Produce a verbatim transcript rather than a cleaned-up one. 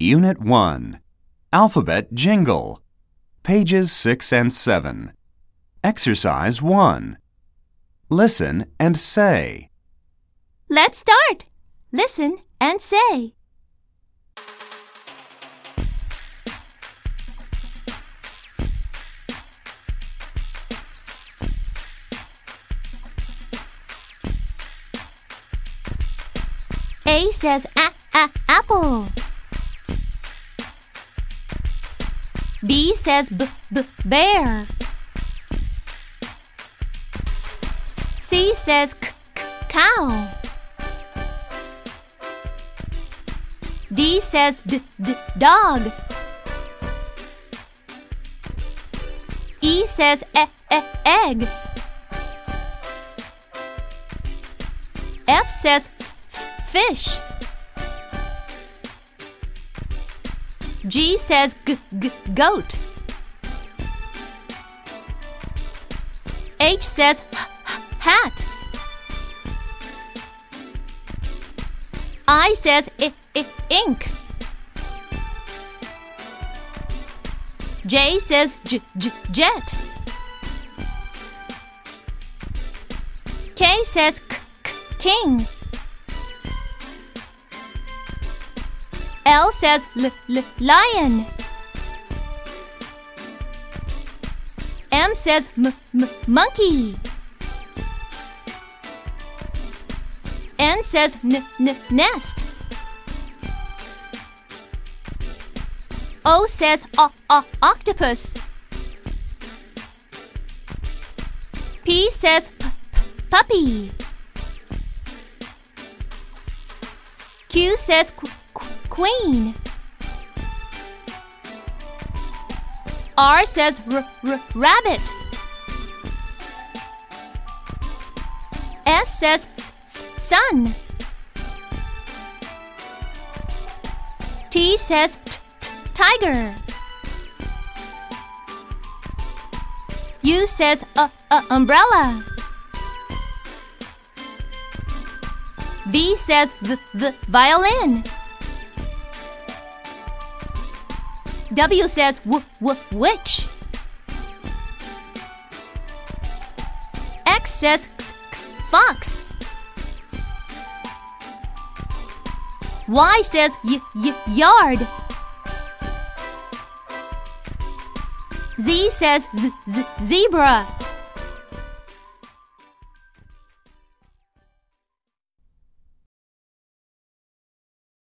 Unit one. Alphabet Jingle. Pages six and seven. Exercise one. Listen and say. Let's start. Listen and say. A says a, a, apple. B says b, b, bear. C says k, k, cow. D says d, d, dog. E says e, e, egg. F says f, f, fish. G says g, g, goat. H says h, h, hat. I says I, I, ink. J says j, j, jet. K says k, k, king. L says l, l, lion. M says m, m, monkey. N says n, n, nest. O says o, o, octopus. P says p, p, puppy. Q says qu, qu, queen. R says r, r, rabbit. S says s, s, sun. T says t, t, tiger. U says uh, uh, umbrella. V says v, v, violin. W says w, w, witch. X says x, x, fox. Y says y, y, yard. Z says z, z, zebra.